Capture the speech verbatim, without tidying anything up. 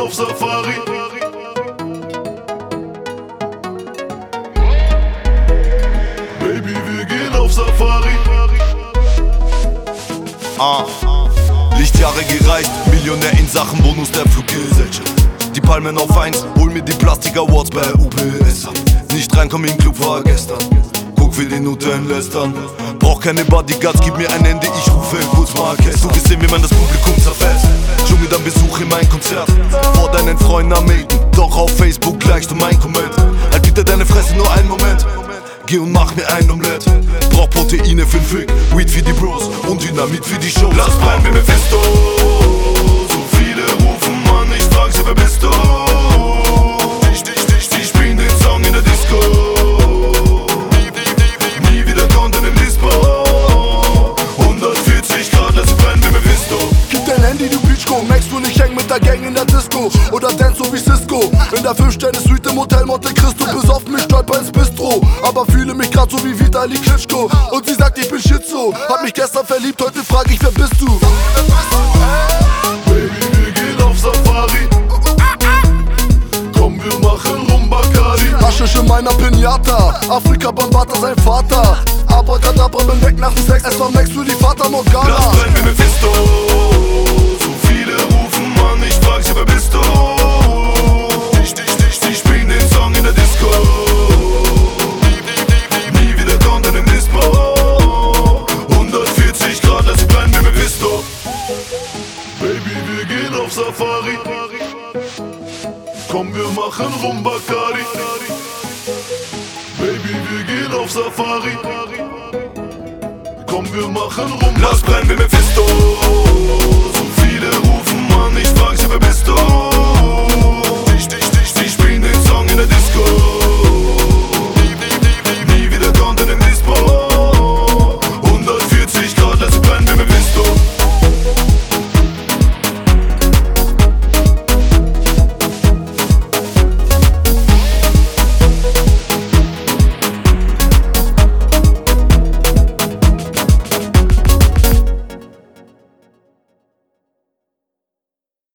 auf Safari. Baby, wir gehen auf Safari. Ah, Lichtjahre gereist, Millionär in Sachen Bonus der Fluggesellschaft. Die Palmen auf eins, hol mir die Plastik-Awards bei U B S an. Nicht reinkommen in den Club war gestern, guck wie die Noten lästern. Brauch keine Bodyguards, gib mir ein Ende, ich rufe kurz Marquez. Du gesehen, wie man das Publikum zerfetzt. Schon mir dann Besuch in mein Konzert. Vor deinen Freunden am Melden, doch auf Facebook gleichst du mein Comment. Halt bitte deine Fresse nur einen Moment. Geh und mach mir ein Omelett. Brauch Proteine für den Fick, Weed für die Bros und Dynamit für die Show. Lass bleiben, wir Mephisto. So viele rufen an, ich frag sie, wer bist du? Ich, ich, ich, ich spielen den Song in der Disco. Nie, nie, nie, nie wieder Content im Dispo. hundertvierzig Grad, lass brennen, wir Mephisto. Gib dein Handy, du Bitchko, merkst du nicht, häng mit der Gang in der Disco. Oder dance so wie Cisco, in der fünf Sterne Suite im Hotel Monte Cristo. Besoffen mich stolper ins Bistro, aber fühle mich grad so wie Vitali Klitschko. Und sie sagt, ich bin Schizo, hab mich gestern verliebt, heute frag ich, wer bist du? Baby, wir gehen auf Safari. Komm, wir machen Rumbakari. Haschisch in meiner Pinata, Afrika Bambata sein Vater. Abracadabra, bin weg nach dem Sex, es war Max für die Fata Morgana. Lass brennen, wir Mephisto. So viele rufen an, ich frag sie, wer bist du? Ich, ich, ich, ich spielen den Song in der Disco. Nie, nie, nie, nie wieder Content im Dispo. hundertvierzig Grad, lass sie brennen, wir Mephisto. Baby, wir gehen auf Safari. Komm, wir machen Rumbakari. Baby, wir gehen auf Safari. Komm, wir machen Rumbakari. Lass brennen, wir Mephisto. So viele rufen an, ich